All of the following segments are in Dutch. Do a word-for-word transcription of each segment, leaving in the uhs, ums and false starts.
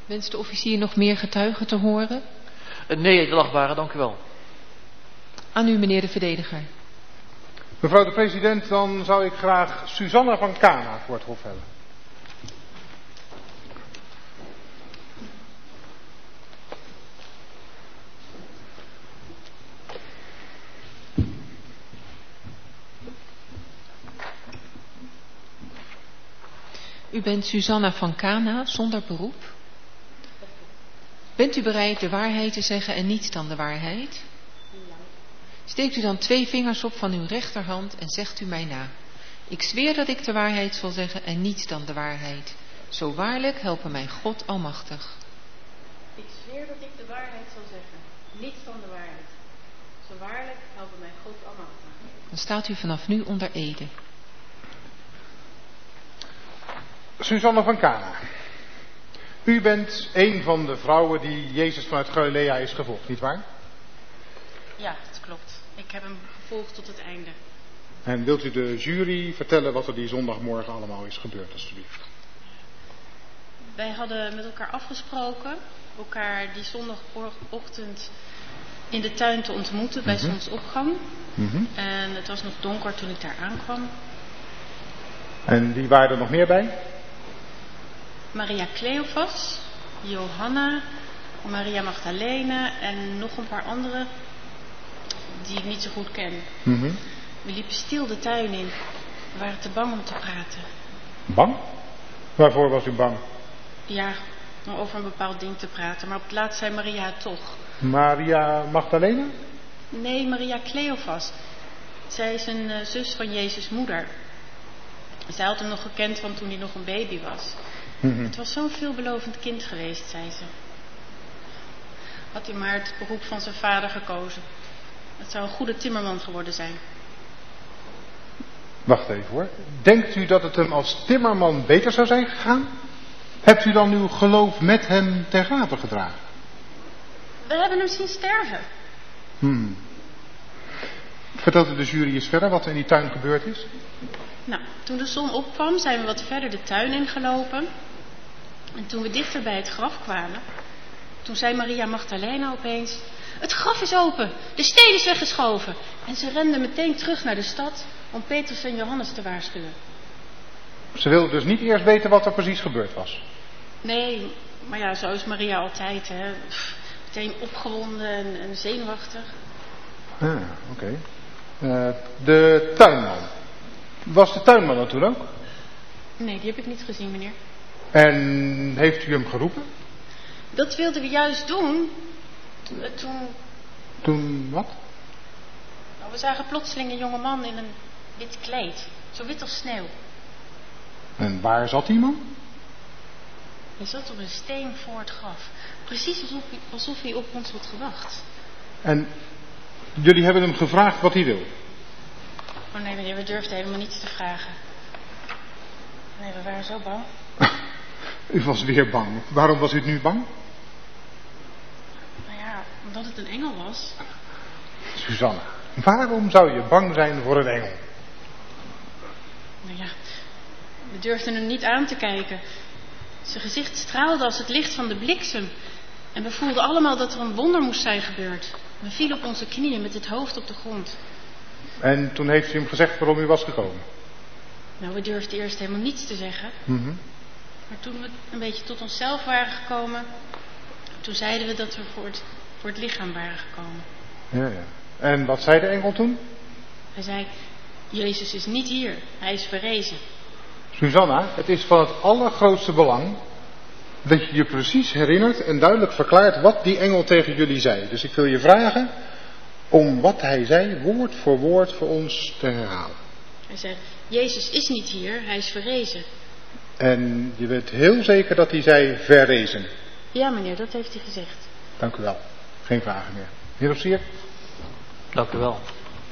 Wenst de officier nog meer getuigen te horen? Uh, nee, edelachtbare, dank u wel. Aan u, meneer de verdediger. Mevrouw de president, dan zou ik graag Susanna van Kana voor het hof hebben. U bent Susanna van Kana, zonder beroep. Bent u bereid de waarheid te zeggen en niets dan de waarheid? Steekt u dan twee vingers op van uw rechterhand en zegt u mij na. Ik zweer dat ik de waarheid zal zeggen en niets dan de waarheid. Zo waarlijk helpen mij God almachtig. Ik zweer dat ik de waarheid zal zeggen, niets dan de waarheid. Zo waarlijk helpen mij God almachtig. Dan staat u vanaf nu onder ede. Susanna van Kana. U bent een van de vrouwen die Jezus vanuit Galilea is gevolgd, nietwaar? Ja, dat klopt. Ik heb hem gevolgd tot het einde. En wilt u de jury vertellen wat er die zondagmorgen allemaal is gebeurd, alstublieft? Wij hadden met elkaar afgesproken elkaar die zondagochtend in de tuin te ontmoeten bij Mm-hmm. zonsopgang. Mm-hmm. En het was nog donker toen ik daar aankwam. En wie waren er nog meer bij? Maria Cleophas, Johanna, Maria Magdalena en nog een paar anderen die ik niet zo goed ken. Mm-hmm. We liepen stil de tuin in. We waren te bang om te praten. Bang? Waarvoor was u bang? Ja, om over een bepaald ding te praten. Maar op het laatst zei Maria het toch. Maria Magdalena? Nee, Maria Cleophas. Zij is een uh, zus van Jezus' moeder. Zij had hem nog gekend van toen hij nog een baby was. Mm-hmm. Het was zo'n veelbelovend kind geweest, zei ze. Had hij maar het beroep van zijn vader gekozen. Het zou een goede timmerman geworden zijn. Wacht even hoor. Denkt u dat het hem als timmerman beter zou zijn gegaan? Hebt u dan uw geloof met hem ter grave gedragen? We hebben hem zien sterven. Hmm. Vertelt u de jury eens verder wat er in die tuin gebeurd is? Nou, toen de zon opkwam zijn we wat verder de tuin ingelopen. En toen we dichter bij het graf kwamen, toen zei Maria Magdalena opeens: het graf is open, de steen is weggeschoven. En ze rende meteen terug naar de stad om Petrus en Johannes te waarschuwen. Ze wilde dus niet eerst weten wat er precies gebeurd was. Nee, maar ja, zo is Maria altijd, hè. Pff, meteen opgewonden en, en zenuwachtig. Ah, oké. Okay. Uh, de tuinman. Was de tuinman er toen ook? Nee, die heb ik niet gezien, meneer. En heeft u hem geroepen? Dat wilden we juist doen. Toen... Toen wat? Nou, we zagen plotseling een jonge man in een wit kleed. Zo wit als sneeuw. En waar zat die man? Hij zat op een steen voor het graf. Precies alsof hij, alsof hij op ons had gewacht. En jullie hebben hem gevraagd wat hij wil? Oh nee, meneer, we durfden helemaal niets te vragen. Nee, we waren zo bang. U was weer bang. Waarom was u nu bang? Nou ja, omdat het een engel was. Susanna, waarom zou je bang zijn voor een engel? Nou ja, we durfden hem niet aan te kijken. Zijn gezicht straalde als het licht van de bliksem. En we voelden allemaal dat er een wonder moest zijn gebeurd. We vielen op onze knieën met het hoofd op de grond. En toen heeft u hem gezegd waarom u was gekomen? Nou, we durfden eerst helemaal niets te zeggen. Mm-hmm. Maar toen we een beetje tot onszelf waren gekomen, toen zeiden we dat we voor het, voor het lichaam waren gekomen. Ja, ja. En wat zei de engel toen? Hij zei: Jezus is niet hier, hij is verrezen. Susanna, het is van het allergrootste belang dat je je precies herinnert en duidelijk verklaart wat die engel tegen jullie zei. Dus ik wil je vragen om wat hij zei woord voor woord voor ons te herhalen. Hij zei: Jezus is niet hier, hij is verrezen. En je weet heel zeker dat hij zei verrezen? Ja, meneer, dat heeft hij gezegd. Dank u wel. Geen vragen meer. Heer officier? Dank u wel.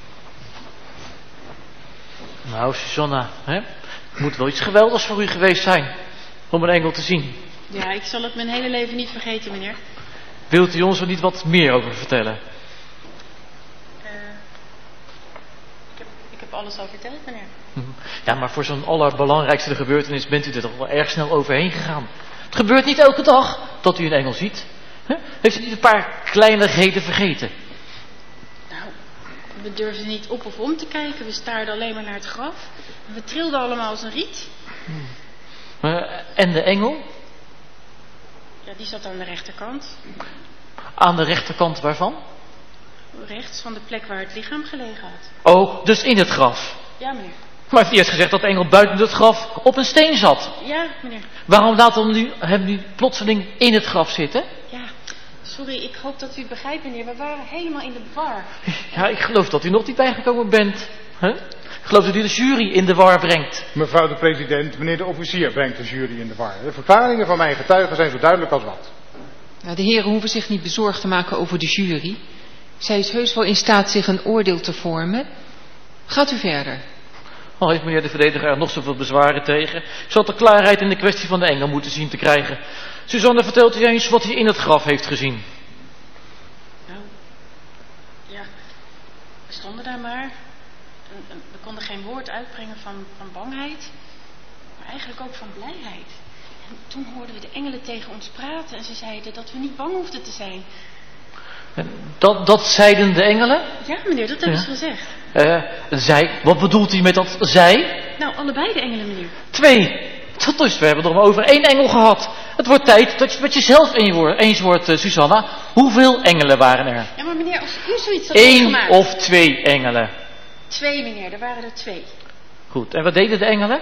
Nou, Susanna, hè? Het moet wel iets geweldigs voor u geweest zijn om een engel te zien. Ja, ik zal het mijn hele leven niet vergeten, meneer. Wilt u ons er niet wat meer over vertellen? Uh, ik, heb, ik heb alles al verteld, meneer. Ja, maar voor zo'n allerbelangrijkste gebeurtenis bent u er toch wel erg snel overheen gegaan. Het gebeurt niet elke dag dat u een engel ziet. Hè? Heeft u niet een paar kleinigheden vergeten? Nou, we durfden niet op of om te kijken. We staarden alleen maar naar het graf. We trilden allemaal als een riet. Hmm. Uh, en de engel? Ja, die zat aan de rechterkant. Aan de rechterkant waarvan? Rechts van de plek waar het lichaam gelegen had. Oh, dus in het graf? Ja, meneer. Maar heeft eerst gezegd dat de engel buiten het graf op een steen zat. Ja, meneer. Waarom laat hem nu, hem nu plotseling in het graf zitten? Ja, sorry, ik hoop dat u het begrijpt, meneer. We waren helemaal in de war. Ja, ik geloof dat u nog niet bijgekomen bent. Huh? Ik geloof dat u de jury in de war brengt. Mevrouw de president, meneer de officier brengt de jury in de war. De verklaringen van mijn getuigen zijn zo duidelijk als wat. Nou, de heren hoeven zich niet bezorgd te maken over de jury. Zij is heus wel in staat zich een oordeel te vormen. Gaat u verder. Al heeft meneer de verdediger er nog zoveel bezwaren tegen. Ik zal de klaarheid in de kwestie van de engel moeten zien te krijgen. Suzanne, vertelt u eens wat hij in het graf heeft gezien. Nou, ja, we stonden daar maar. We konden geen woord uitbrengen van, van bangheid, maar eigenlijk ook van blijheid. En toen hoorden we de engelen tegen ons praten en ze zeiden dat we niet bang hoefden te zijn. Dat, dat zeiden de engelen? Ja, meneer, dat hebben ja. ze gezegd. Uh, zij, wat bedoelt u met dat zij? Nou, allebei de engelen, meneer. Twee. Dat is, we hebben het nog maar over één engel gehad. Het wordt tijd dat je het met jezelf eens wordt, uh, Susanna. Hoeveel engelen waren er? Ja, maar meneer, als u zoiets had meegemaakt. Eén of twee engelen? Twee, meneer, er waren er twee. Goed, en wat deden de engelen?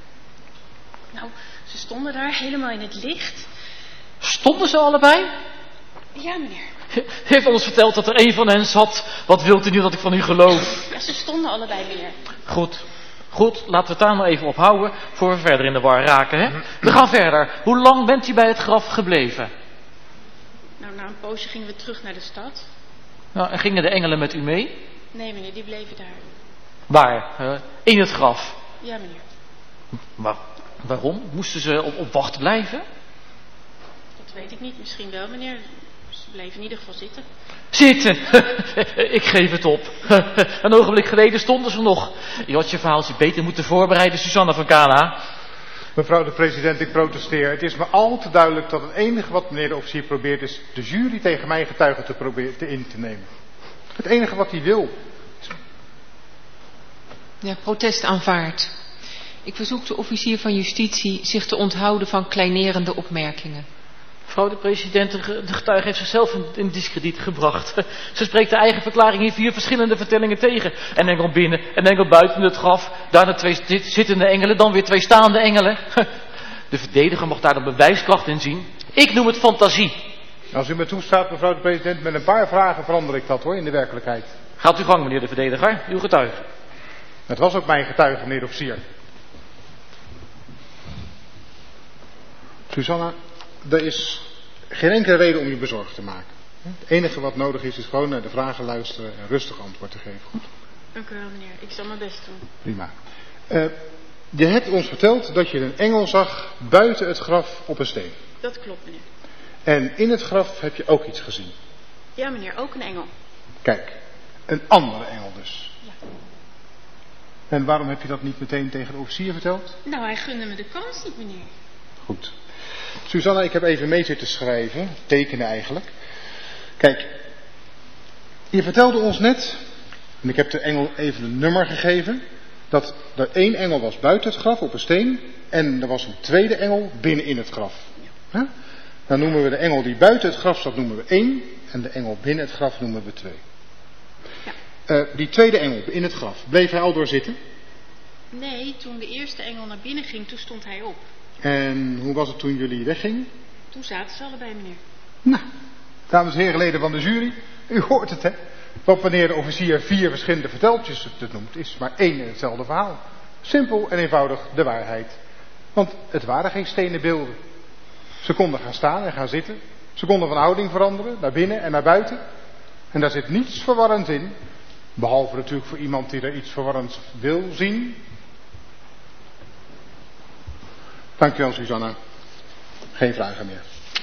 Nou, ze stonden daar helemaal in het licht. Stonden ze allebei? Ja, meneer. U heeft ons verteld dat er één van hen zat. Wat wilt u nu dat ik van u geloof? Ja, ze stonden allebei, meneer. Goed, goed, laten we het daar maar even op houden, voor we verder in de war raken, hè? We gaan verder. Hoe lang bent u bij het graf gebleven? Nou, na een poosje gingen we terug naar de stad. Nou, en gingen de engelen met u mee? Nee, meneer, die bleven daar. Waar? Uh, in het graf? Ja, meneer. Maar waarom? Moesten ze op, op wacht blijven? Dat weet ik niet. Misschien wel, meneer. Ze bleven in ieder geval zitten. Zitten? Ik geef het op. Een ogenblik geleden stonden ze nog. Je had je verhaaltje beter moeten voorbereiden, Susanna van Kana. Mevrouw de president, ik protesteer. Het is me al te duidelijk dat het enige wat meneer de officier probeert is de jury tegen mijn getuigen te proberen te in te nemen. Het enige wat hij wil. Ja, protest aanvaard. Ik verzoek de officier van justitie zich te onthouden van kleinerende opmerkingen. Mevrouw de president, de getuige heeft zichzelf in, in diskrediet gebracht. Ze spreekt de eigen verklaring in vier verschillende vertellingen tegen. Een engel binnen, een engel buiten het graf. Daarna twee zittende engelen, dan weer twee staande engelen. De verdediger mag daar de bewijskracht in zien. Ik noem het fantasie. Als u me toestaat, mevrouw de president, met een paar vragen verander ik dat hoor, in de werkelijkheid. Gaat uw gang, meneer de verdediger, uw getuige. Het was ook mijn getuige, meneer de officier. Susanna, er is geen enkele reden om je bezorgd te maken. Het enige wat nodig is, is gewoon naar de vragen luisteren en rustig antwoord te geven. Goed? Dank u wel, meneer. Ik zal mijn best doen. Prima. Uh, je hebt ons verteld dat je een engel zag buiten het graf op een steen. Dat klopt, meneer. En in het graf heb je ook iets gezien. Ja, meneer, ook een engel. Kijk, een andere engel dus. Ja. En waarom heb je dat niet meteen tegen de officier verteld? Nou, hij gunde me de kans niet, meneer. Goed. Susanna, ik heb even mee zitten schrijven, tekenen eigenlijk. Kijk, je vertelde ons net, en ik heb de engel even een nummer gegeven, dat er één engel was buiten het graf op een steen en er was een tweede engel binnen in het graf. Huh? Dan noemen we de engel die buiten het graf zat noemen we één en de engel binnen het graf noemen we twee. Ja. Uh, die tweede engel in het graf, bleef hij al door zitten? Nee, toen de eerste engel naar binnen ging, toen stond hij op. En hoe was het toen jullie weggingen? Toen zaten ze allebei, meneer. Nou, dames en heren leden van de jury, u hoort het hè. Want wanneer de officier vier verschillende verteltjes het noemt, is maar één en hetzelfde verhaal. Simpel en eenvoudig de waarheid. Want het waren geen stenen beelden. Ze konden gaan staan en gaan zitten. Ze konden van houding veranderen, naar binnen en naar buiten. En daar zit niets verwarrend in. Behalve natuurlijk voor iemand die er iets verwarrends wil zien. Dankjewel, Susanna. Geen vragen meer.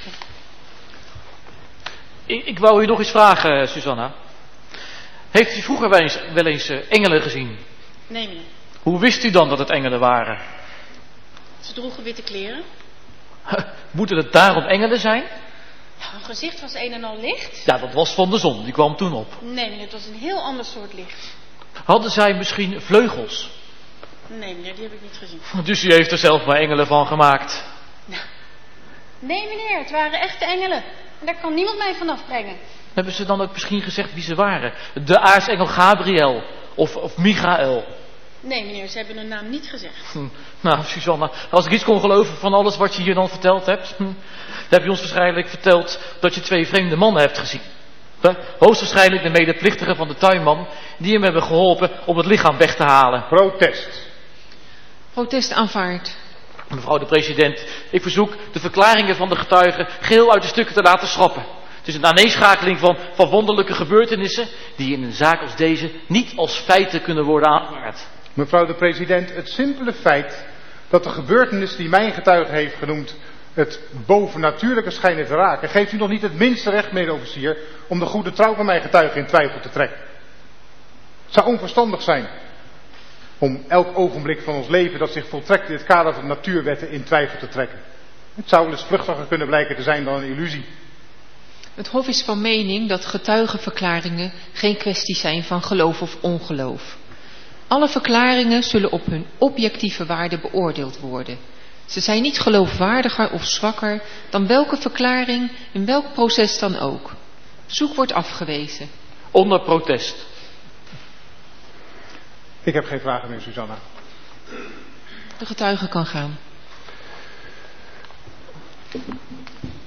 Ik, ik wou u nog eens vragen, Susanna. Heeft u vroeger wel eens, wel eens uh, engelen gezien? Nee, meneer. Hoe wist u dan dat het engelen waren? Ze droegen witte kleren. Moeten het daarom engelen zijn? Ja, hun gezicht was een en al licht. Ja, dat was van de zon, die kwam toen op. Nee, meneer, het was een heel ander soort licht. Hadden zij misschien vleugels? Nee, meneer, die heb ik niet gezien. Dus u heeft er zelf maar engelen van gemaakt. Nou. Nee, meneer, het waren echte engelen. En daar kan niemand mij vanaf brengen. Hebben ze dan ook misschien gezegd wie ze waren? De aartsengel Gabriel of, of Michael? Nee, meneer, ze hebben hun naam niet gezegd. Hm. Nou, Susanna, als ik iets kon geloven van alles wat je hier dan verteld hebt, hm, dan heb je ons waarschijnlijk verteld dat je twee vreemde mannen hebt gezien. Huh? Hoogstwaarschijnlijk de medeplichtigen van de tuinman die hem hebben geholpen om het lichaam weg te halen. Protest. Protest aanvaard. Mevrouw de president, ik verzoek de verklaringen van de getuigen geheel uit de stukken te laten schrappen. Het is een aaneenschakeling van, van wonderlijke gebeurtenissen die in een zaak als deze niet als feiten kunnen worden aanvaard. Mevrouw de president, het simpele feit dat de gebeurtenis die mijn getuige heeft genoemd het bovennatuurlijke schijnen te raken, geeft u nog niet het minste recht, meneer officier, om de goede trouw van mijn getuige in twijfel te trekken. Het zou onverstandig zijn om elk ogenblik van ons leven dat zich voltrekt in het kader van natuurwetten in twijfel te trekken. Het zou wel eens vluchtiger kunnen blijken te zijn dan een illusie. Het Hof is van mening dat getuigenverklaringen geen kwestie zijn van geloof of ongeloof. Alle verklaringen zullen op hun objectieve waarde beoordeeld worden. Ze zijn niet geloofwaardiger of zwakker dan welke verklaring in welk proces dan ook. Zoek wordt afgewezen. Onder protest. Ik heb geen vragen meer, Susanna. De getuige kan gaan.